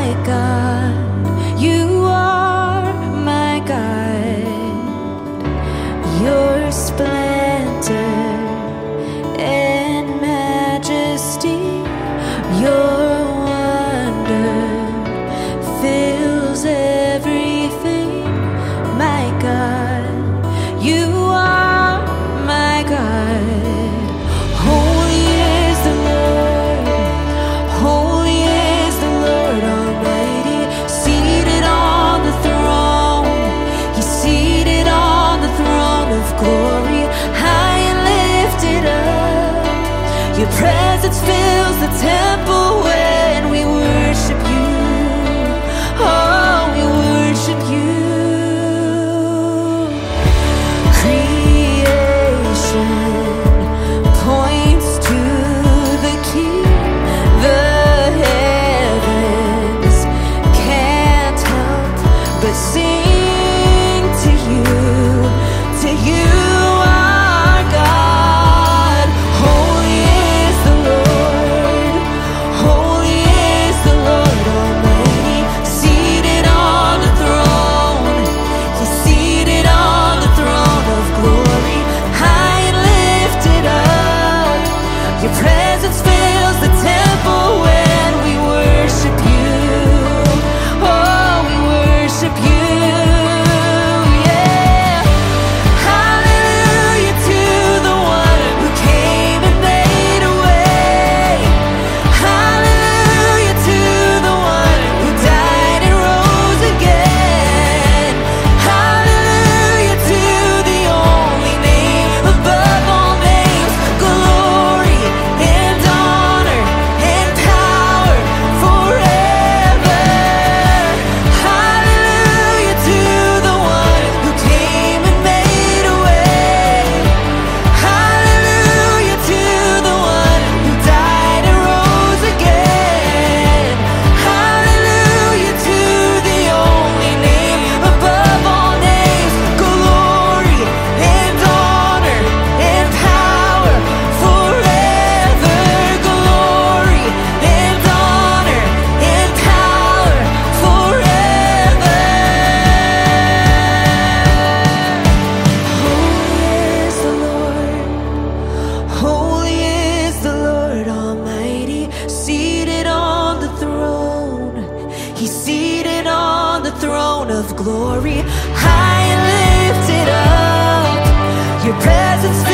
my God, you are my God. Your splendor and majesty, your wonder fills everything. My God, you are my God. Holy is the Lord, holy is the Lord Almighty, seated on the throne. He's seated on the throne of glory, high and lifted up. Your presence fills the temple when we worship you. Oh, we worship you. Creation points to the King. The heavens can't help but sing to you, our God. Holy is the Lord, holy is the Lord Almighty, seated on the throne. He's seated on the throne of glory, high and lifted up. Your presence fills the temple when we worship you. Oh, we worship you. Yeah. Hallelujah to the one who came and made a way. Hallelujah to the one who died and rose again. Hallelujah to the only name above all names. Glory and honor and power forever. Hallelujah to the one who came and made a way. Hallelujah to the one who died and rose again. Hallelujah to the only name above all names. Glory and honor and power forever. Glory and honor and power forever. Holy is the Lord Almighty, seated on the throne. He's seated on the throne of glory, high and lifted up. Your presence